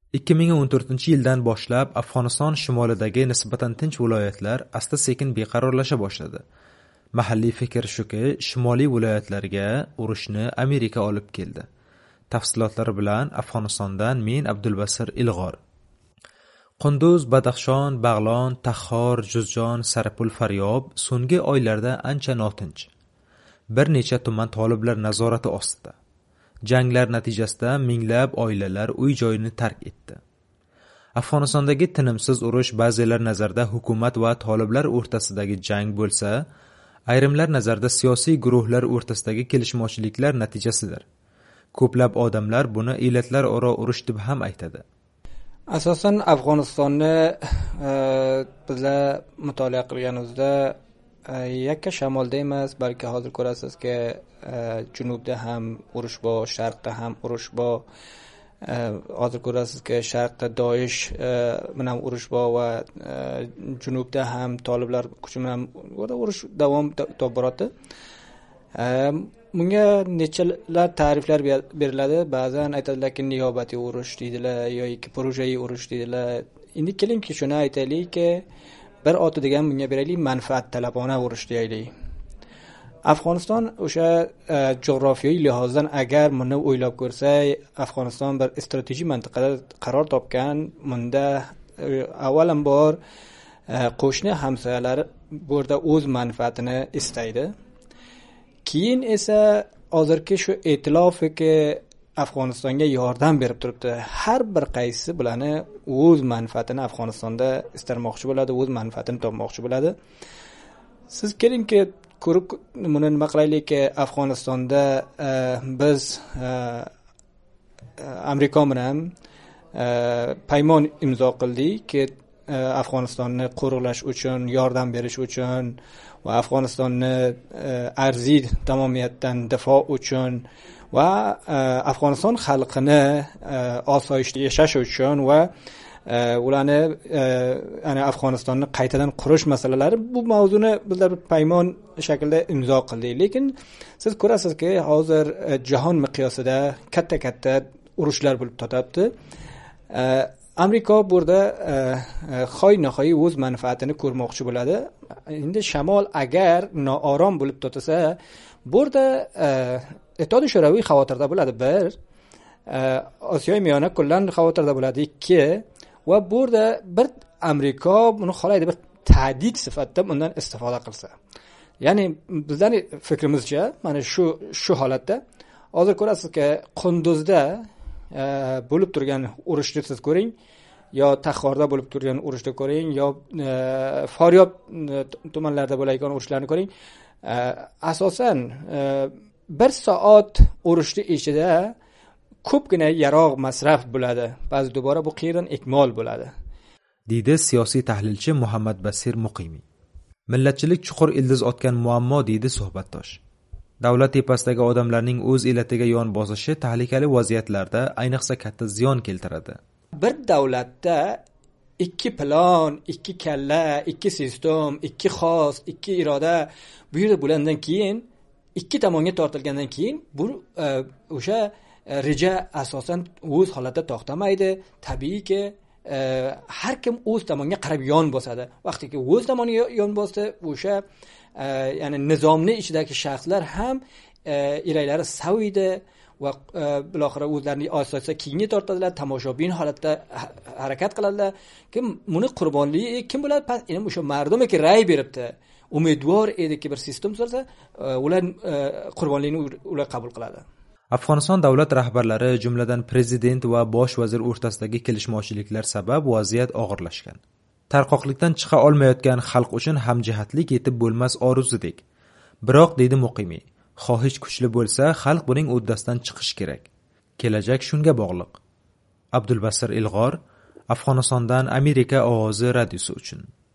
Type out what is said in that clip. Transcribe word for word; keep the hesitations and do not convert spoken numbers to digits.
ikki ming o'n to'rtinchi yildan boshlab Afg'oniston shimolidagi nisbatan tinch viloyatlar asta-sekin beqarorlasha boshladi. Mahalliy fikr shuki, shimoliy viloyatlarga urushni Amerika olib keldi. Tafsilotlari bilan Afg'onistondan men Abdulbasir Ilg'or. Qunduz, Badaxshon, Bag'lon, Taxxor, Juzjon, Saripul Faryob so'nggi oylarda ancha notinch. Bir necha tuman toliblar nazorati ostida. Janglar natijasida minglab oilalar uy-joyini tark etdi. Afg'onistondagi tinimsiz urush ba'zilar nazarda hukumat va toliblar o'rtasidagi jang bo'lsa, ayrimlar nazarda siyosiy guruhlar o'rtasidagi kelishmovchiliklar natijasidir. Ko'plab odamlar buni illatlar aro urush deb ham aytadi. Asosan Afg'onistonni e, bizlar mutolaa qilganimizda e, yakka shamolda emas, balki hozir ko'rasizki, e, junubda ham urush bor, sharqda ham urush bor. E, hozir ko'rasizki, sharqda Doish e, bilan urush bor va e, junubda ham toliblar kuchi bilan urush davom etib boradi. E, Bunga nechalar ta'riflar beriladi. Ba'zan aytadilarki, niyobatiy urush deydilar yoki projai urush deydilar. Endi keling-ki shuni aytaylikki, bir oti degan bunga beraylik, manfaat talabona urush deyaylik. Afg'oniston o'sha e, jo'g'rofiyaviy lihozdan agar buni o'ylab ko'rsak, Afg'oniston bir strategik mintaqada qaror topgan. Bunda e, avvalambor e, qo'shni hamsoyalari bu yerda o'z manfaatini istaydi. Keyin esa hozirgi shu e'tilofiki Afg'onistonga yordam berib turibdi. Har bir qaysi bularni o'z manfaatini Afg'onistonda istarmoqchi bo'ladi, o'z manfaatini topmoqchi bo'ladi. Siz kelingki ko'rib buni nima qilaylikki, Afg'onistonda e, biz e, Amerika bilan e, paymon imzo qildikki, e, Afg'onistonni qo'riqlash uchun, yordam berish uchun va Afg'onistonni e, arziy tamomiyatdan difo uchun va e, Afg'oniston xalqini e, osoyishta yashash uchun va e, ularni e, ana Afg'onistonni qaytadan qurish masalalari, bu mavzuni bizlar bir paymon shaklda imzo qildik. Lekin siz ko'rasizki, hozir e, jahon miqyosida katta-katta urushlar bo'lib to'xtabdi. E, Amerika burada xoy-nahoy o'z manfaatini ko'rmoqchi bo'ladi. Endi shamol agar noorom bo'lib to'tasa, burada Ittihod Sho'roviy xavotirda bo'ladi. Bir, Osiyo miyona kullan xavotirda bo'ladi. Ikki, va burada bir Amerika buni xohlaydi bir tahdid sifatida bundan istifoda qilsa. Ya'ni bizning fikrimizcha, mana shu shu holatda hozir ko'rasizki, Qunduzda bo'lib turgan urushni siz ko'ring, yo Taxxorda bo'lib turgan urushni ko'ring, yo e, Faryob tumanlarida bo'layotgan urushlarni ko'ring. E, asosan e, bir soat urushni ichida ko'pgina yarog' masraf bo'ladi. Ba'zi dubora bu qiyrin ikmol bo'ladi. Deydi siyosiy tahlilchi Muhammad Basir Muqimiy. Millatchilik chuqur ildiz otgan muammo, deydi suhbatdosh. Davlat tepasidagi odamlarning o'z illatiga yon bosishi tahlikali vaziyatlarda ayniqsa katta ziyon keltiradi. Bir davlatda ikki plan, ikki kalla, ikki sistem, ikki xos, ikki iroda bu yerda bo'landan keyin, ikki tomonga tortilgandan keyin bu o'sha reja asosan o'z holatda to'xtamaydi. Tabiiyki har kim o'z tomoniga qarab yon bosadi. Vaqtiki o'z tomoniga yon bosdi, o'sha ya'ni nizomni ichidagi shaxslar ham iraklari saviydi va biloxira o'zlarining asosan keyinga tortadilar, tomoshabin holatda harakat qiladilar. Kim buni qurbonligi kim bo'ladi? Pas endi o'sha mardumki ray beribdi, umidvor ediki bir sistem bo'lsa, ular qurbonlikni ular qabul qiladi. Afg'oniston davlat rahbarlari, jumladan prezident va bosh vazir o'rtasidagi kelishmovchiliklar sabab vaziyat og'irlashgan. Tarqoqlikdan chiqa olmayotgan xalq uchun hamjihatlik yetib bo'lmas orzudek. Biroq, deydi Muqimiy, xohish kuchli bo'lsa, xalq buning uddasidan chiqish kerak. Kelajak shunga bog'liq. Abdulbasir Ilg'or, Afg'onistondan Amerika ovozi radiosi uchun.